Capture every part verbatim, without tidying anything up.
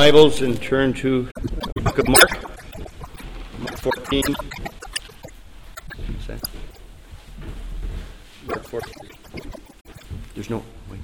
Bibles and turn to the book of Mark, Mark fourteen. What's that? Mark fourteen. There's no, wait.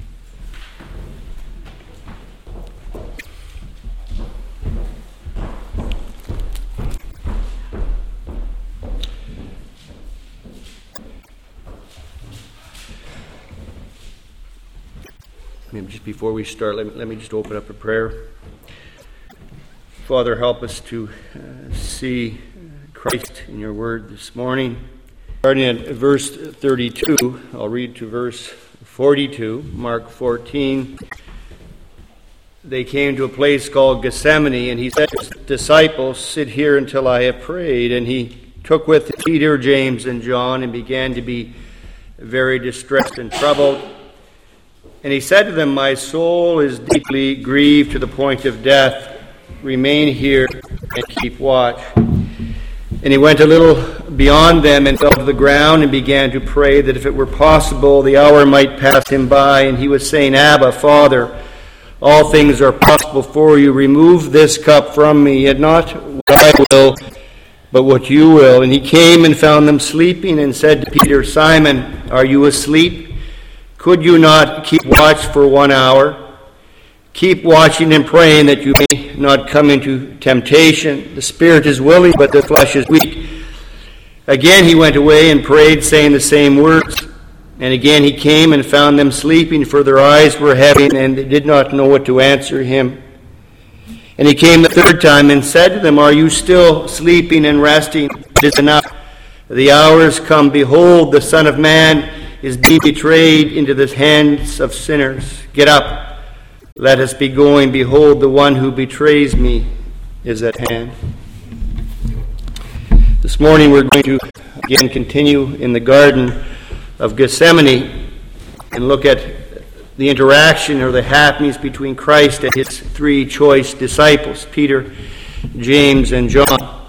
Just before we start, let me, let me just open up a prayer. Father, help us to uh, see Christ in your word this morning. Starting at verse thirty-two, I'll read to verse forty-two, Mark fourteen. They came to a place called Gethsemane, and he said to his disciples, "Sit here until I have prayed." And he took with him Peter, James, and John, and began to be very distressed and troubled. And he said to them, "My soul is deeply grieved to the point of death. Remain here and keep watch." And he went a little beyond them and fell to the ground and began to pray that if it were possible, the hour might pass him by. And he was saying, "Abba, Father, all things are possible for you. Remove this cup from me, yet not what I will, but what you will." And he came and found them sleeping and said to Peter, "Simon, are you asleep? Could you not keep watch for one hour? Keep watching and praying that you may not come into temptation. The spirit is willing, but the flesh is weak." Again he went away and prayed, saying the same words. And again he came and found them sleeping, for their eyes were heavy, and they did not know what to answer him. And he came the third time and said to them, "Are you still sleeping and resting? It is enough. The hour is come. Behold, the Son of Man is being betrayed into the hands of sinners. Get up, let us be going. Behold, the one who betrays me is at hand." This morning we're going to again continue in the Garden of Gethsemane and look at the interaction or the happenings between Christ and his three choice disciples, Peter, James, and John.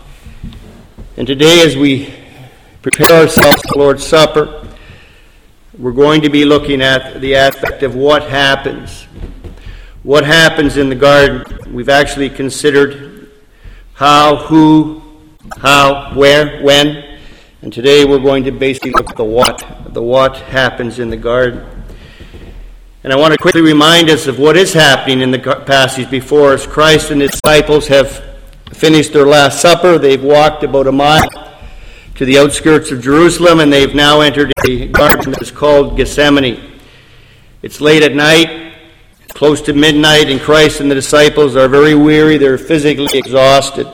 And today, as we prepare ourselves for the Lord's Supper, we're going to be looking at the aspect of what happens. What happens in the garden. We've actually considered how, who, how, where, when. And today we're going to basically look at the what. The what happens in the garden. And I want to quickly remind us of what is happening in the passage before us. Christ and his disciples have finished their Last Supper. They've walked about a mile to the outskirts of Jerusalem, and they've now entered a garden that is called Gethsemane. It's late at night, close to midnight, and Christ and the disciples are very weary. They're physically exhausted.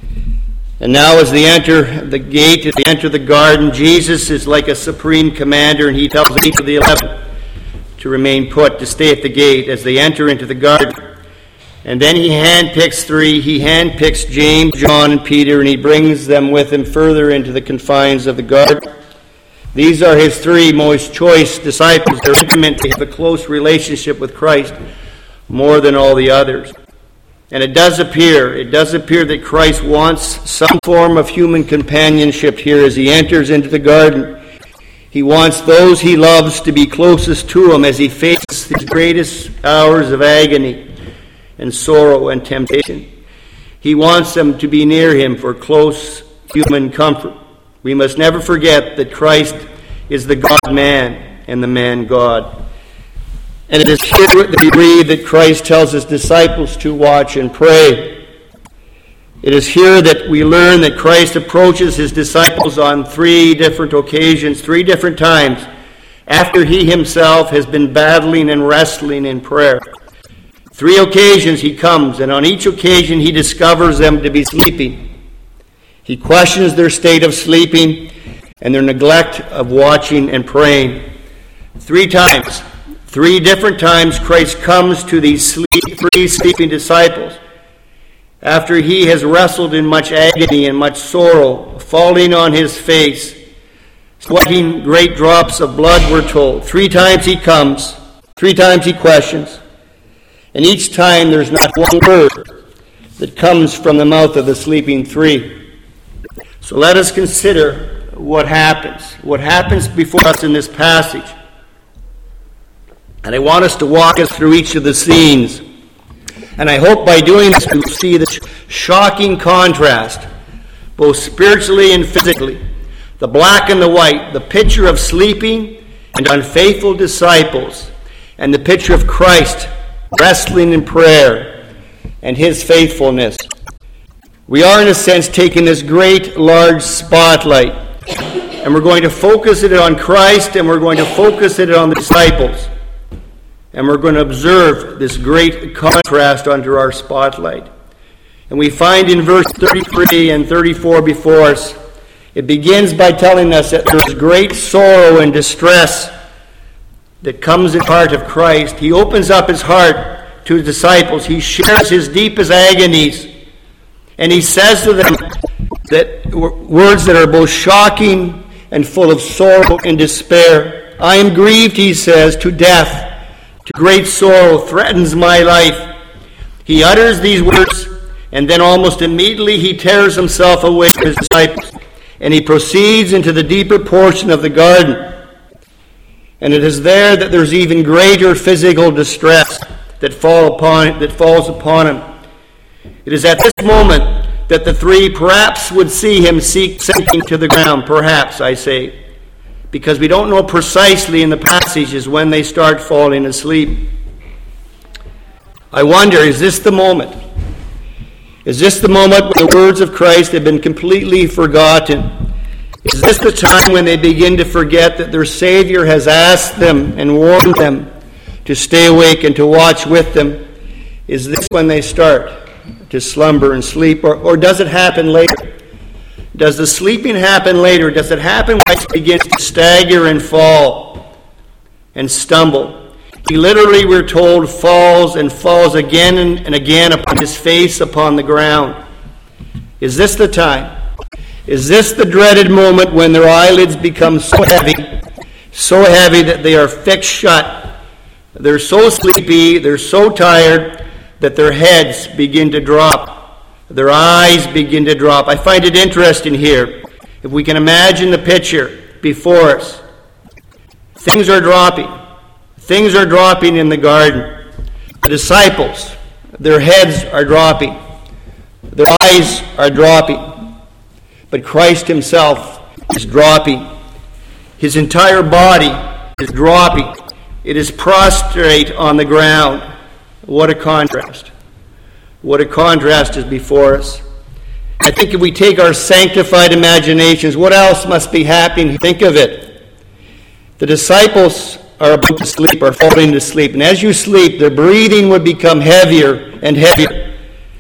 And now as they enter the gate, as they enter the garden, Jesus is like a supreme commander, and he tells each of the eleven to remain put, to stay at the gate as they enter into the garden. And then he handpicks three. He handpicks James, John, and Peter, and he brings them with him further into the confines of the garden. These are his three most choice disciples. They're intimate. They have a close relationship with Christ more than all the others. And it does appear, it does appear that Christ wants some form of human companionship here as he enters into the garden. He wants those he loves to be closest to him as he faces his greatest hours of agony and sorrow and temptation. He wants them to be near him for close human comfort. We must never forget that Christ is the God-man and the man-God. And it is here that we read that Christ tells his disciples to watch and pray. It is here that we learn that Christ approaches his disciples on three different occasions, three different times, after he himself has been battling and wrestling in prayer. Three occasions he comes, and on each occasion he discovers them to be sleeping. He questions their state of sleeping and their neglect of watching and praying. Three times, three different times, Christ comes to these sleep, three sleeping disciples after he has wrestled in much agony and much sorrow, falling on his face, sweating great drops of blood, we're told. Three times he comes, three times he questions. And each time there's not one word that comes from the mouth of the sleeping three. So let us consider what happens. What happens before us in this passage. And I want us to walk us through each of the scenes And I hope by doing this we will see this shocking contrast, both spiritually and physically. The black and the white, the picture of sleeping and unfaithful disciples, and the picture of Christ wrestling in prayer and his faithfulness. We are, in a sense, taking this great, large spotlight, and we're going to focus it on Christ, and we're going to focus it on the disciples. And we're going to observe this great contrast under our spotlight. And we find in verse thirty-three and thirty-four before us, it begins by telling us that there is great sorrow and distress that comes in the heart of Christ. He opens up his heart to his disciples. He shares his deepest agonies. And he says to them that words that are both shocking and full of sorrow and despair. I am grieved, he says, to death. To great sorrow threatens my life. He utters these words, and then almost immediately he tears himself away from his disciples, and he proceeds into the deeper portion of the garden. And it is there that there's even greater physical distress that fall upon that falls upon him. It is at this moment that the three perhaps would see him seek sinking to the ground. Perhaps, I say, because we don't know precisely in the passages when they start falling asleep. I wonder, is this the moment? Is this the moment when the words of Christ have been completely forgotten? Is this the time when they begin to forget that their Savior has asked them and warned them to stay awake and to watch with them? Is this when they start to slumber and sleep? Or, or does it happen later? Does the sleeping happen later? Does it happen when he begins to stagger and fall and stumble? He literally, we're told, falls and falls again and again upon his face upon the ground. Is this the time? Is this the dreaded moment when their eyelids become so heavy, so heavy that they are fixed shut? They're so sleepy, they're so tired that their heads begin to drop. Their eyes begin to drop. I find it interesting here. If we can imagine the picture before us. Things are dropping. Things are dropping in the garden. The disciples, their heads are dropping. Their eyes are dropping. But Christ himself is dropping. His entire body is dropping. It is prostrate on the ground. What a contrast. What a contrast is before us. I think if we take our sanctified imaginations, what else must be happening? Think of it. The disciples are about to sleep, are falling to sleep. And as you sleep, their breathing would become heavier and heavier.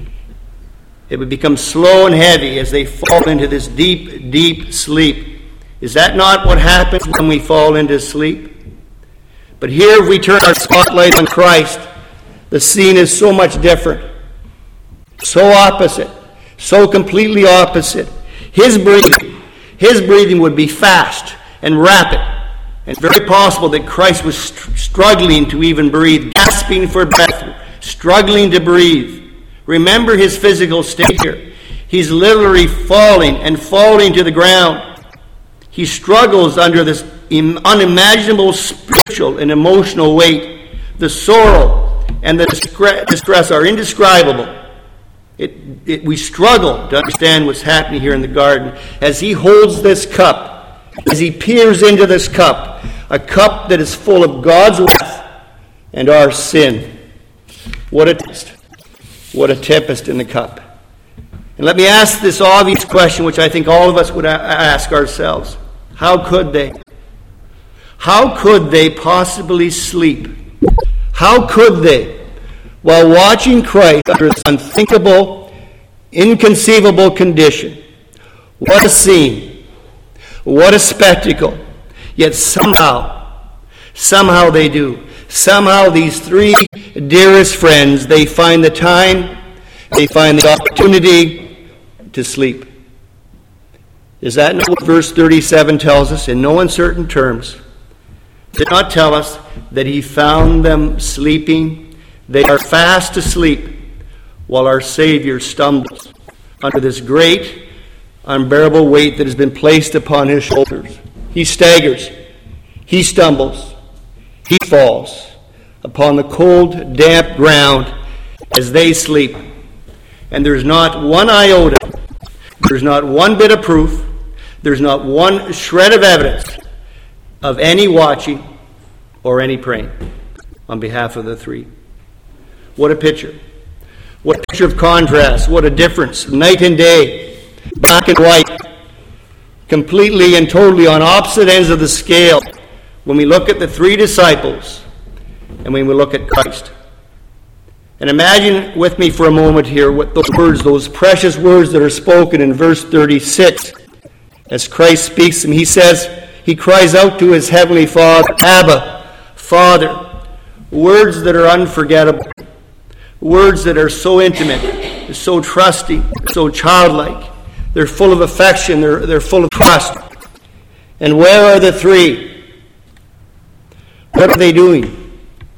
It would become slow and heavy as they fall into this deep, deep sleep. Is that not what happens when we fall into sleep? But here, if we turn our spotlight on Christ, the scene is so much different. So opposite. So completely opposite. His breathing, his breathing would be fast and rapid. And very possible that Christ was st- struggling to even breathe, gasping for breath, struggling to breathe. Remember his physical state here. He's literally falling and falling to the ground. He struggles under this unimaginable spiritual and emotional weight. The sorrow and the distress are indescribable. It, it, we struggle to understand what's happening here in the garden as he holds this cup, as he peers into this cup, a cup that is full of God's wrath and our sin. What a tempest. What a tempest in the cup. And let me ask this obvious question, which I think all of us would a- ask ourselves. How could they? How could they possibly sleep? How could they, while watching Christ under this unthinkable, inconceivable condition? What a scene. What a spectacle. Yet somehow, somehow they do. Somehow these three dearest friends, they find the time, they find the opportunity to sleep. Is that not what verse thirty-seven tells us in no uncertain terms? Does it not tell us that he found them sleeping? They are fast asleep while our Savior stumbles under this great, unbearable weight that has been placed upon his shoulders. He staggers. He stumbles. He falls upon the cold, damp ground. as they sleep. And there's not one iota, there's not one bit of proof, there's not one shred of evidence of any watching or any praying on behalf of the three. What a picture. What a picture of contrast. What a difference. Night and day. Black and white. Completely and totally on opposite ends of the scale when we look at the three disciples and when we look at Christ. And imagine with me for a moment here what those words, those precious words that are spoken in verse thirty-six. As Christ speaks them, he says, he cries out to his heavenly Father, Abba, Father. Words that are unforgettable. Words that are so intimate, so trusting, so childlike. They're full of affection. They're, they're full of trust. And where are the three? What are they doing?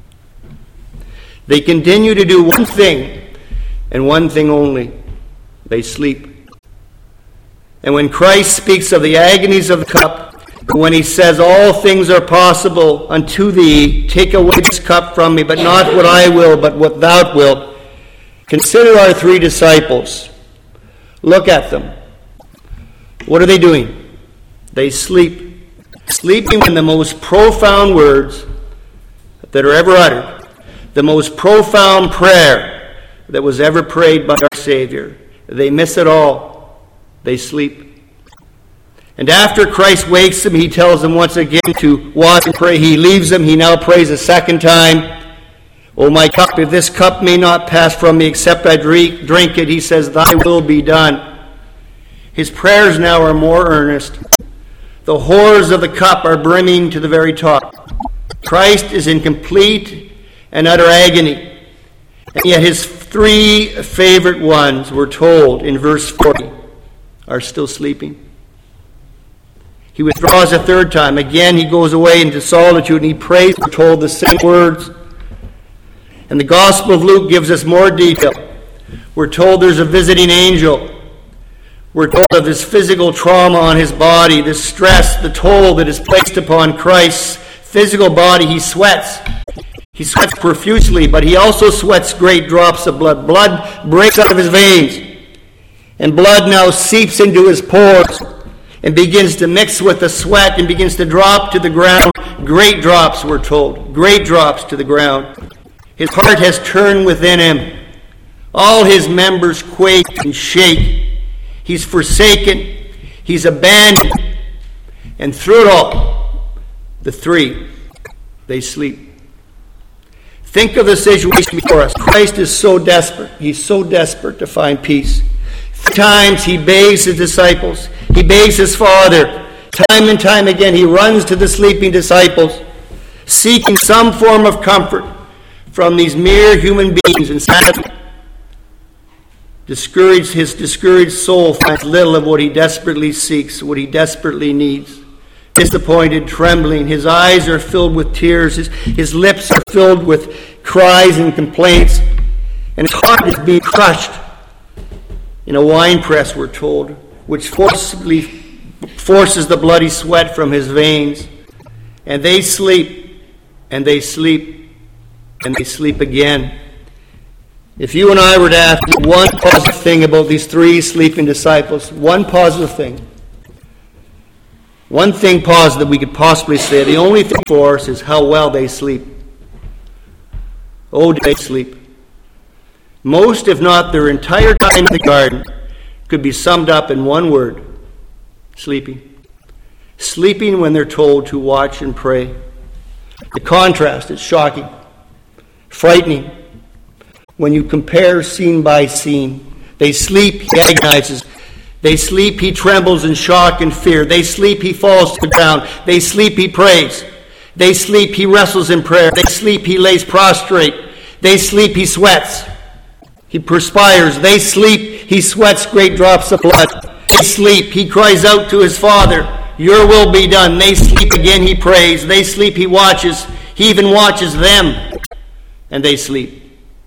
They continue to do one thing, and one thing only. They sleep. And when Christ speaks of the agonies of the cup, when he says, all things are possible unto thee, take away this cup from me, but not what I will, but what thou wilt. Consider our three disciples. Look at them. What are they doing? They sleep. Sleeping in the most profound words that are ever uttered. The most profound prayer that was ever prayed by our Savior. They miss it all. They sleep. And after Christ wakes them, he tells them once again to watch and pray. He leaves them. He now prays a second time. O my cup, if this cup may not pass from me except I drink, drink it, he says, thy will be done. His prayers now are more earnest. The horrors of the cup are brimming to the very top. Christ is in complete and utter agony. And yet his three favorite ones, we're told in verse forty, are still sleeping. He withdraws a third time. Again, he goes away into solitude and he prays, we're told, the same words. And the Gospel of Luke gives us more detail. We're told there's a visiting angel. We're told of this physical trauma on his body, the stress, the toll that is placed upon Christ's physical body. He sweats. He sweats profusely, but he also sweats great drops of blood. Blood breaks out of his veins. And blood now seeps into his pores and begins to mix with the sweat and begins to drop to the ground. Great drops, we're told. Great drops to the ground. His heart has turned within him. All his members quake and shake. He's forsaken. He's abandoned. And through it all, the three, they sleep. Think of the situation before us. Christ is so desperate. He's so desperate to find peace. Three times he begs his disciples. He begs his Father. Time and time again he runs to the sleeping disciples, seeking some form of comfort from these mere human beings. And sadly, discouraged, his discouraged soul finds little of what he desperately seeks, what he desperately needs. Disappointed, trembling, his eyes are filled with tears, his, his lips are filled with cries and complaints, and his heart is being crushed in a winepress, we're told, which forcibly forces the bloody sweat from his veins. And they sleep, and they sleep, and they sleep again. If you and I were to ask one positive thing about these three sleeping disciples, one positive thing, one thing positive we could possibly say, the only thing for us is how well they sleep. Oh, do they sleep? Most, if not their entire time in the garden, could be summed up in one word: sleeping. Sleeping when they're told to watch and pray. The contrast is shocking, frightening. When you compare scene by scene, they sleep, he agonizes. They sleep, he trembles in shock and fear. They sleep, he falls to the ground. They sleep, he prays. They sleep, he wrestles in prayer. They sleep, he lays prostrate. They sleep, he sweats. He perspires. They sleep, he sweats great drops of blood. They sleep, he cries out to his Father, your will be done. They sleep again, he prays. They sleep, he watches. He even watches them. And they sleep.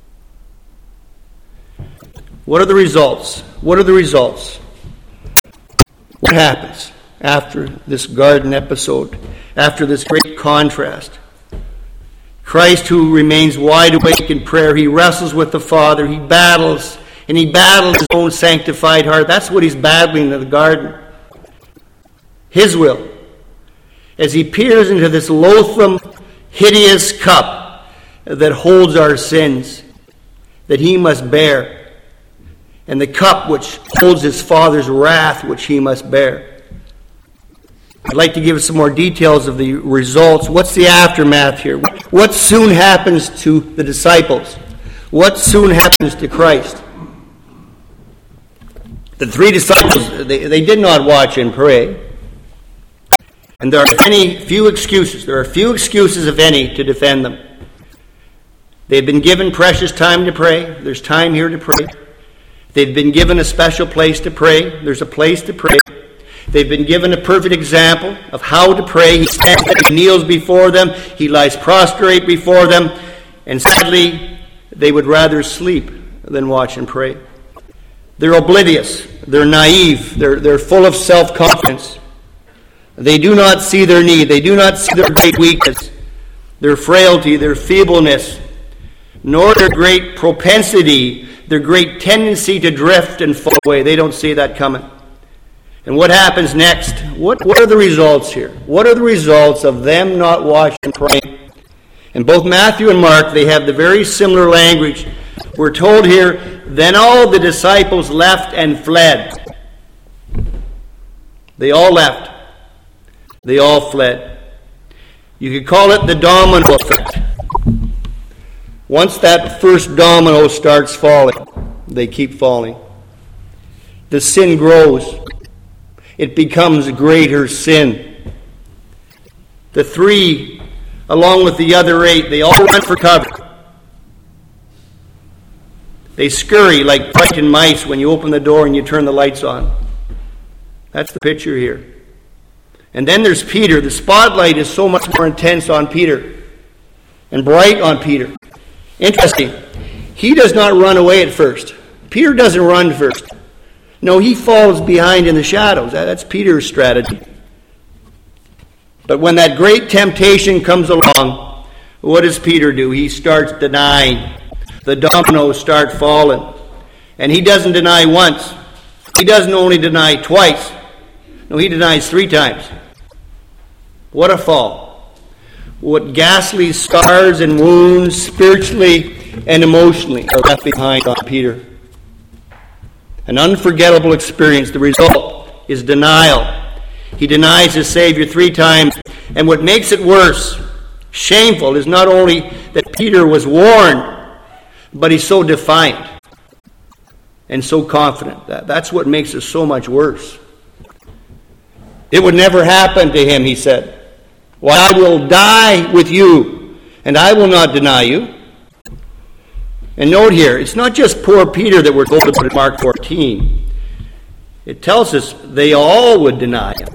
What are the results? What are the results? What happens after this garden episode, after this great contrast? Christ, who remains wide awake in prayer, he wrestles with the Father, he battles, and he battles his own sanctified heart. That's what he's battling in the garden. His will. As he peers into this loathsome, hideous cup that holds our sins, that he must bear, and the cup which holds his Father's wrath, which he must bear. I'd like to give us some more details of the results. What's the aftermath here? What soon happens to the disciples? What soon happens to Christ? The three disciples, they, they did not watch and pray. And there are any few excuses. There are few excuses, if any, to defend them. They've been given precious time to pray. There's time here to pray. They've been given a special place to pray. There's a place to pray. They've been given a perfect example of how to pray. He stands there, he kneels before them. He lies prostrate before them. And sadly, they would rather sleep than watch and pray. They're oblivious. They're naive. They're, they're full of self-confidence. They do not see their need. They do not see their great weakness, their frailty, their feebleness, nor their great propensity, their great tendency to drift and fall away. They don't see that coming. And what happens next? What, what are the results here? What are the results of them not watching and praying? In both Matthew and Mark, they have the very similar language. We're told here, then all the disciples left and fled. They all left. They all fled. You could call it the domino effect. Once that first domino starts falling, they keep falling. The sin grows. It becomes greater sin. The three, along with the other eight, they all run for cover. They scurry like frightened mice when you open the door and you turn the lights on. That's the picture here. And then there's Peter. The spotlight is so much more intense on Peter and bright on Peter. Interesting. He does not run away at first. Peter doesn't run first. No, he falls behind in the shadows. That's Peter's strategy. But when that great temptation comes along, what does Peter do? He starts denying. The dominoes start falling. And he doesn't deny once. He doesn't only deny twice. No, he denies three times. What a fall. What ghastly scars and wounds, spiritually and emotionally, are left behind on Peter. An unforgettable experience. The result is denial. He denies his Savior three times. And what makes it worse, shameful, is not only that Peter was warned, but he's so defiant and so confident. That, that's what makes it so much worse. It would never happen to him, he said. Well, I will die with you, and I will not deny you. And note here, it's not just poor Peter that we're told about in Mark fourteen. It tells us they all would deny him.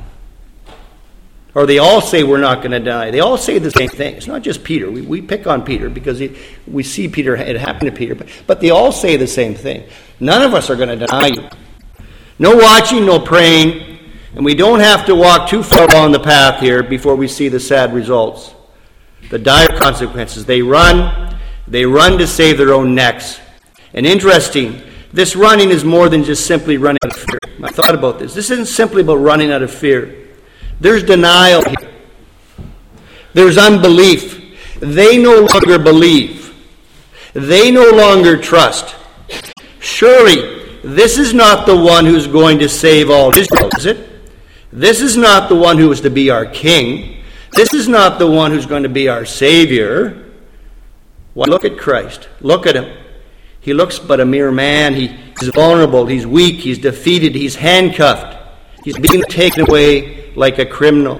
Or they all say we're not going to die. They all say the same thing. It's not just Peter. We, we pick on Peter because he, we see Peter, it happened to Peter. But, but they all say the same thing. None of us are going to deny you. No watching, no praying. And we don't have to walk too far along the path here before we see the sad results. The dire consequences. They run. They run to save their own necks. And interesting, this running is more than just simply running out of fear. I thought about this. This isn't simply about running out of fear. There's denial here. There's unbelief. They no longer believe. They no longer trust. Surely, this is not the one who's going to save all Israel, is it? This is not the one who is to be our king. This is not the one who's going to be our Savior. Well, look at Christ. Look at him. He looks but a mere man. He, he's vulnerable. He's weak. He's defeated. He's handcuffed. He's being taken away like a criminal.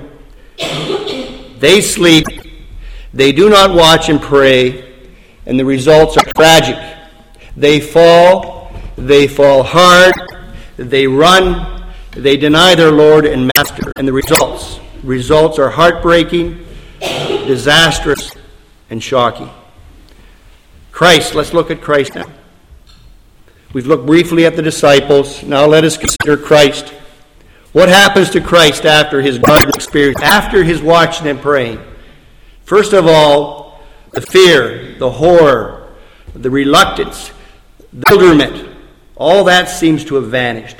They sleep. They do not watch and pray. And the results are tragic. They fall. They fall hard. They run. They deny their Lord and Master. And the results, results are heartbreaking, disastrous, and shocking. Christ, let's look at Christ now. We've looked briefly at the disciples. Now let us consider Christ. What happens to Christ after his garden experience, after his watching and praying? First of all, the fear, the horror, the reluctance, the bewilderment, all that seems to have vanished.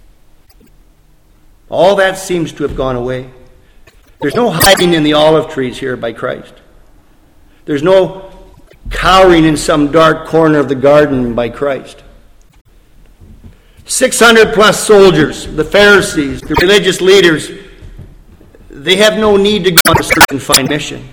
All that seems to have gone away. There's no hiding in the olive trees here by Christ. There's no cowering in some dark corner of the garden by Christ. six hundred plus soldiers, the Pharisees, the religious leaders, they have no need to go on a search and find mission.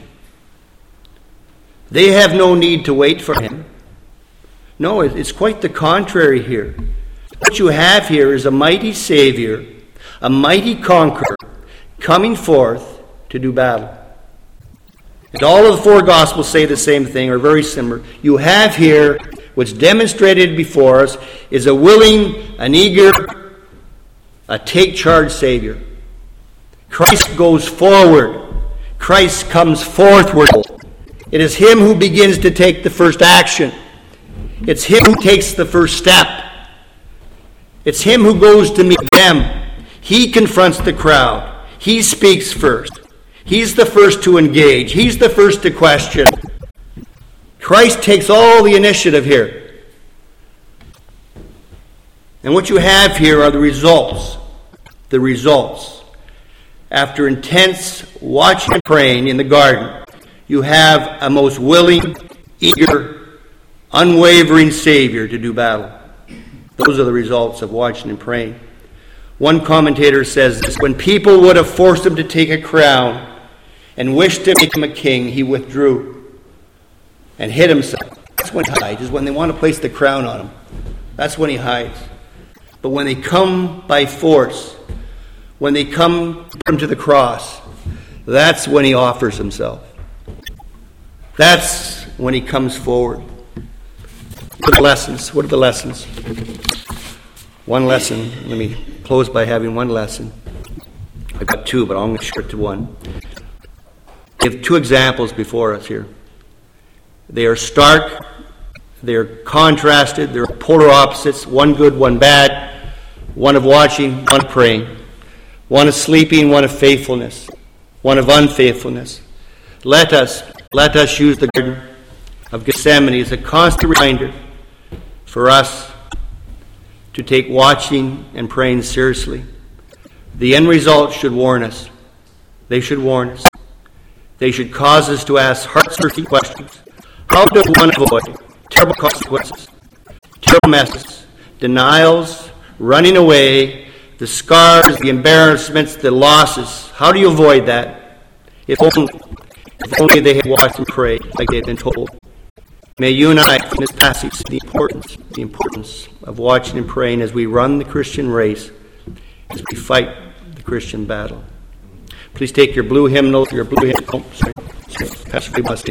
They have no need to wait for him. No, it's quite the contrary here. What you have here is a mighty Savior, a mighty conqueror, coming forth to do battle. And all of the four Gospels say the same thing, or very similar. You have here, what's demonstrated before us, is a willing, an eager, a take-charge Savior. Christ goes forward. Christ comes forthward. It is him who begins to take the first action. It's him who takes the first step. It's him who goes to meet them. He confronts the crowd. He speaks first. He's the first to engage. He's the first to question. Christ takes all the initiative here. And what you have here are the results. The results. After intense watching and praying in the garden, you have a most willing, eager, unwavering Savior to do battle. Those are the results of watching and praying. One commentator says this: when people would have forced him to take a crown and wished to make him a king, he withdrew and hid himself. That's when he hides, is when they want to place the crown on him. That's when he hides. But when they come by force, when they come to the cross, that's when he offers himself. That's when he comes forward. What are the lessons? What are the lessons? One lesson. Let me close by having one lesson. I've got two, but I'm going to share it to one. We have two examples before us here. They are stark, they are contrasted, they're polar opposites, one good, one bad, one of watching, one of praying, one of sleeping, one of faithfulness, one of unfaithfulness. Let us, let us use the Garden of Gethsemane as a constant reminder for us to take watching and praying seriously. The end result should warn us. They should warn us. They should cause us to ask heart-searching questions. How does one avoid terrible consequences, terrible messes, denials, running away, the scars, the embarrassments, the losses? How do you avoid that? If only, if only they had watched and prayed like they've been told. May you and I, from this passage, see the importance, the importance of watching and praying as we run the Christian race, as we fight the Christian battle. Please take your blue hymnal, your blue hymnal. Oh, sorry, sorry. Pastor, we must